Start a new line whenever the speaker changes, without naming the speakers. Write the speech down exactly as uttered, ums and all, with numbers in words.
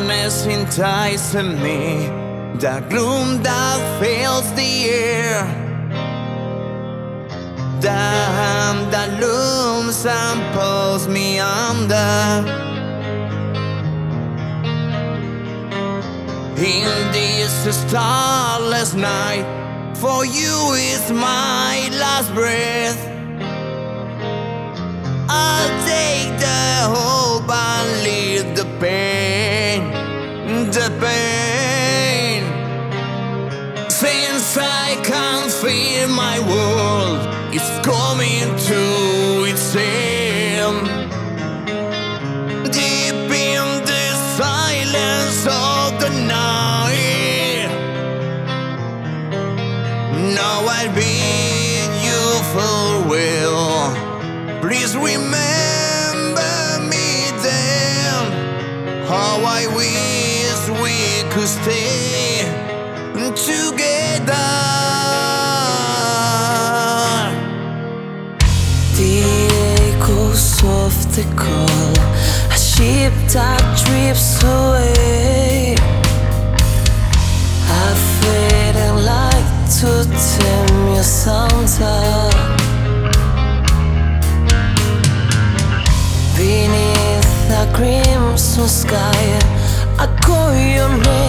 darkness entices me, the gloom that fills the air, the hand that looms and pulls me under. In this starless night, for you is my last breath. I'll take the hope and leave the pain, the pain. Since I can feel my world is coming to its end, deep in the silence of the night, now I bid you farewell. Please remember me then, how I wish we could stay together.
The echoes of the call, a ship that drifts away. A fading light to tame your asunder. Beneath the crimson sky, I call your name.